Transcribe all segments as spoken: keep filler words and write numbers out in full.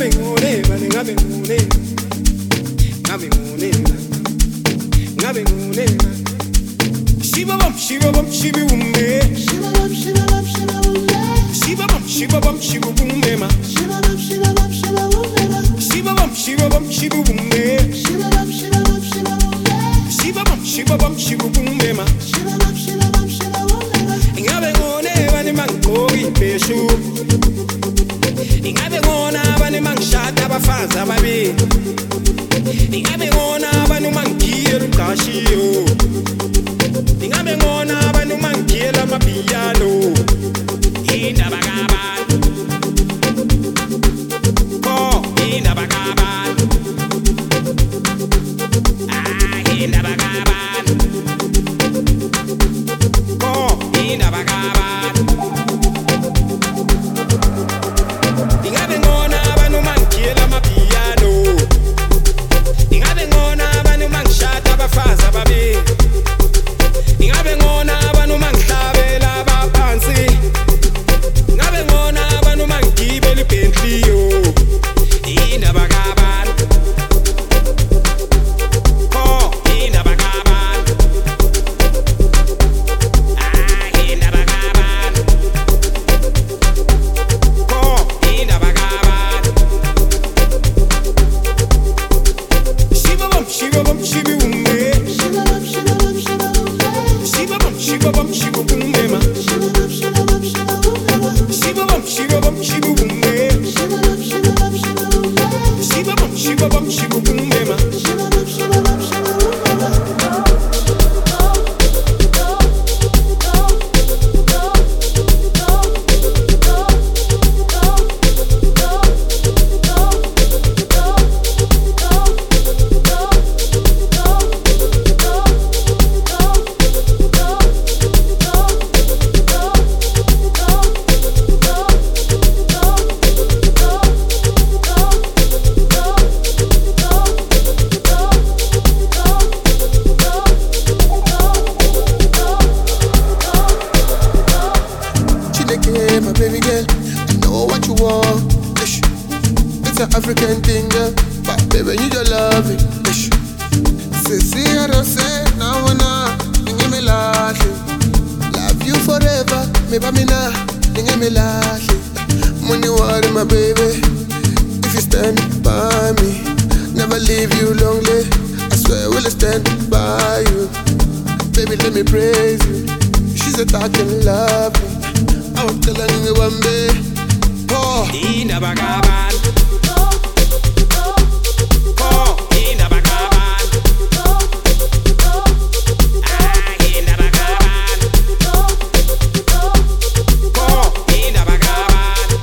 ngone bani ngabe ngone ngabe ngone ngabe ngone shiba bum shiba bum shiba umbe shiba bum shiba bum shiba umbe shiba bum shiba bum shiba umbe ma shiba bum shiba bum shiba umbe ma shiba bum shiba bum shiba umbe shiba bum shiba bum shiba umbe shiba bum shiba bum shiba umbe ma shiba bum shiba bum shiba umbe ma ngabe ngone bani mangoyi peshu ingabe ngona bani mangishada abafazi ababili ingabe ngona bani mangiyela uqashiyo ingabe ngona bani mangiyela amabhiyano indaba kabantu oh indaba kabantu ah indaba kabantu oh indaba kabantu ingabe ngona abantu mangiyela amabhiyano ingabe ngona abantu mangishada abafazi ababili ingabe ngona abantu mangihlabela abaphansi ingabe ngona abantu mangigibela iBentley indaba kabantu oh indaba kabantu ah indaba kabantu oh indaba kabantu shiba bum shiba bum shiba umbe shiba bum shiba bum shiba umbe shiba bum shiba bum shiba umbe ma shiba bum shiba bum shiba umbe ma shiba bum shiba bum shiba umbe shiba bum shiba bum shiba umbe shiba bum shiba bum shiba umbe ma shiba bum shiba bum shiba umbe ma My baby girl, I know what you want. Ish. It's an African thing, girl, but baby, you just love it. Ish. Say, see, I don't say, now and now, give me love Love you forever, me ba me na, give me love Money water, my baby, if you stand by me, never leave you lonely. I swear, we'll stand by you. Baby, let me praise you. She's a talking lovely. I'm telling you one day, oh, indaba kabantu oh indaba kabantu ah indaba kabantu oh indaba kabantu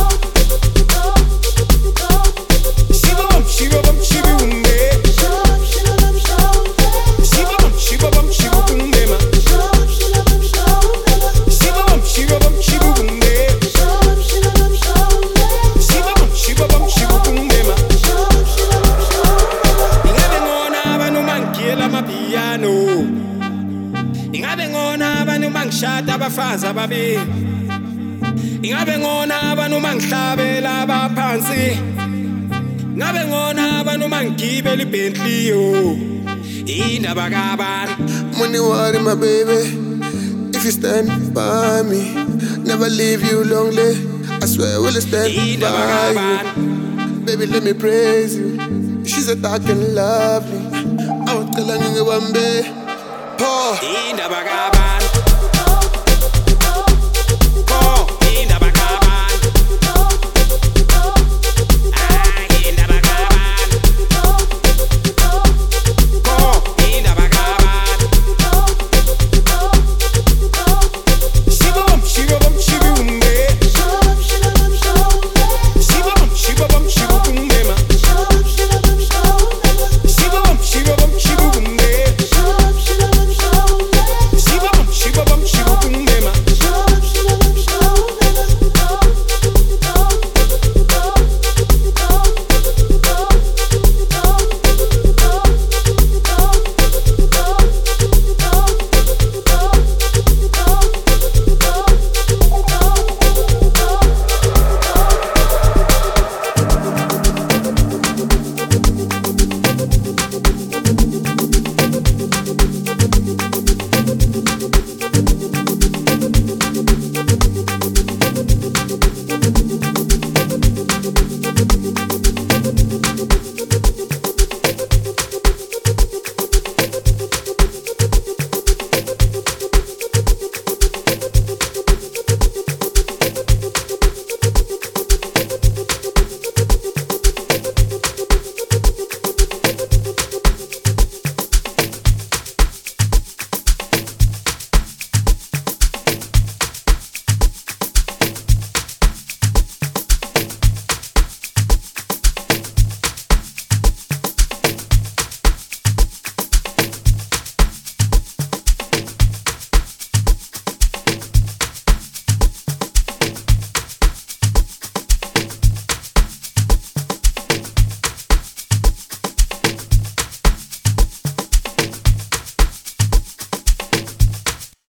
shiba bum shiba bum shiba umbe shiba bum shiba bum shiba umbe shiba bum shiba bum shiba umbe ma shiba bum shiba bum shiba umbe ma shiba bum shiba bum shiba umbe shiba bum shiba bum shiba umbe shiba bum shiba bum shiba umbe ma shiba bum shiba bum shiba umbe ingabe ngona abantu mangiyela amabhiyano ingabe ngona abantu mangishada abafazi ababili ingabe ngona abantu mangihlabela abaphansi ingabe ngona abantu mangigibela iBentley indaba kabantu money water, my baby. If you stand by me, never leave you lonely. I swear we'll stand indaba by kabantu you. Baby, let me praise you. She's a dark and lovely. I'm telling you one day, oh. indaba kabantu